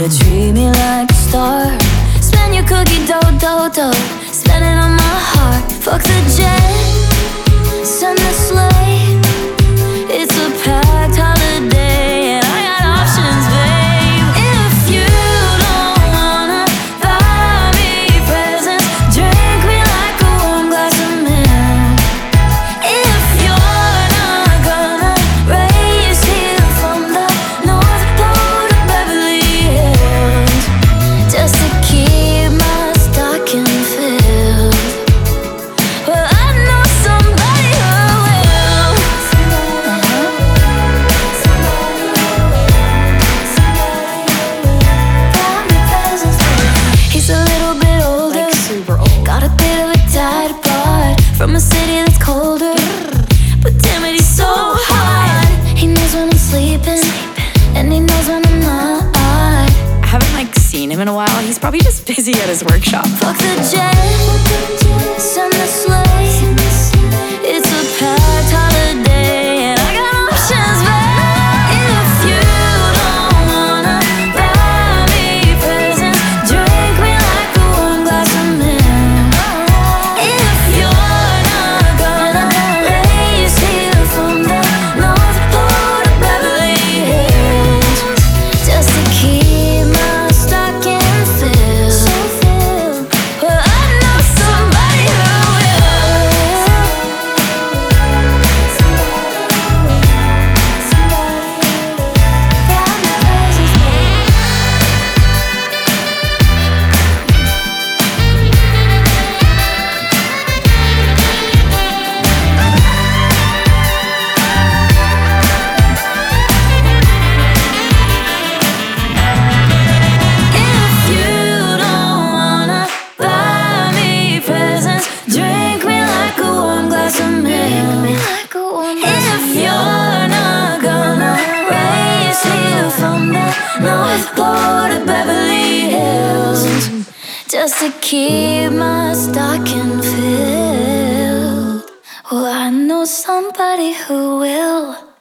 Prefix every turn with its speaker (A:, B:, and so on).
A: to treat me like a star. Spend your cookie dough, spend it on my heart. Fuck the jet, send the sleigh. It's a packed holiday and I got options, babe. If you don't wanna buy me presents, drink me like a warm glass of milk. If you're not gonna raise here from the North Pole to Beverly Hills, just to keep my stocking filled, well, I know somebody who will. He's a little bit older,
B: Like super old.
A: got a bit of a tight part, from a city that's colder, but damn it, he's so hot. He knows when I'm sleeping, and he knows when I'm not.
B: I haven't seen him in a while. He's probably just busy at his workshop.
A: Fuck the jet, send the sleigh. It's a packed holiday and I got options, babe. If you don't wanna buy me presents, drink me like a warm glass of milk. If you're not gonna raise here from the North Pole to Beverly Hills, just to keep my stocking filled, well, I know somebody who will. If you don't wanna buy me presents, drink me like a warm glass of milk. If you're not gonna raise here from the North Pole to Beverly Hills, just to keep my stocking filled, well, I know somebody who will.